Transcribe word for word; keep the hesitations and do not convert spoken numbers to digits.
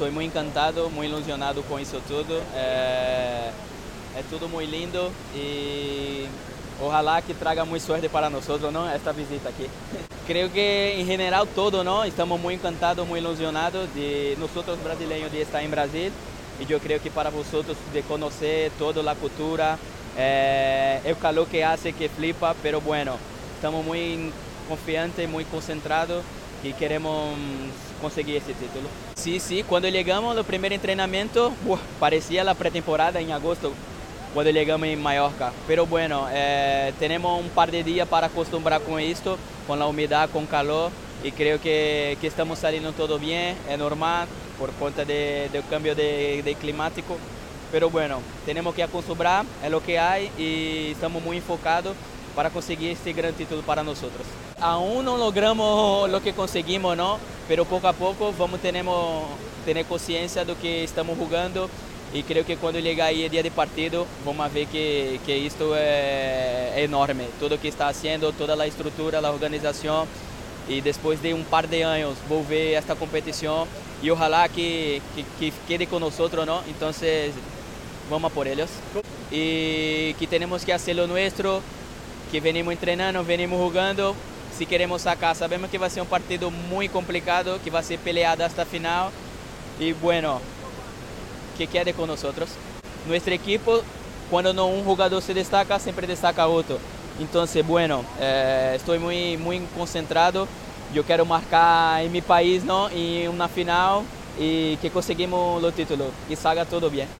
estou muito encantado, muito ilusionado com isso tudo. É, é tudo muito lindo e ojalá que traga muita sorte para nós, não? Esta visita aqui. Creio que em geral todo, não? Estamos muito encantados, muito ilusionados de nós brasileiros de estar em Brasil e eu creio que para vocês de conhecer toda a cultura, é, é o calor que hace que flipa, pero bueno, estamos muito confiantes, muito concentrados y queremos conseguir ese título. Sí, sí, cuando llegamos al primer entrenamiento, uh, parecía la pretemporada en agosto, cuando llegamos en Mallorca. Pero bueno, eh, tenemos un par de días para acostumbrar con esto, con la humedad, con calor, y creo que, que estamos saliendo todo bien, es normal, por cuenta de, del cambio de, de climático. Pero bueno, tenemos que acostumbrar, es lo que hay, y estamos muy enfocados para conseguir este gran título para nosotros. Aún no logramos lo que conseguimos, ¿no? Pero poco a poco vamos tenemos tener conciencia de que estamos jugando y creo que cuando llegue ahí el día de partido vamos a ver que, que esto es enorme. Todo lo que está haciendo, toda la estructura, la organización y después de un par de años volver a esta competición y ojalá que, que, que quede con nosotros, ¿no? Entonces vamos a por ellos y que tenemos que hacer lo nuestro, que venimos entrenando, venimos jugando, si queremos sacar, sabemos que va a ser un partido muy complicado, que va a ser peleado hasta el final y bueno, que quede con nosotros. Nuestro equipo, cuando no un jugador se destaca, siempre destaca otro. Entonces, bueno, eh, estoy muy, muy concentrado, yo quiero marcar en mi país, ¿no? En una final y que conseguimos los títulos y salga todo bien.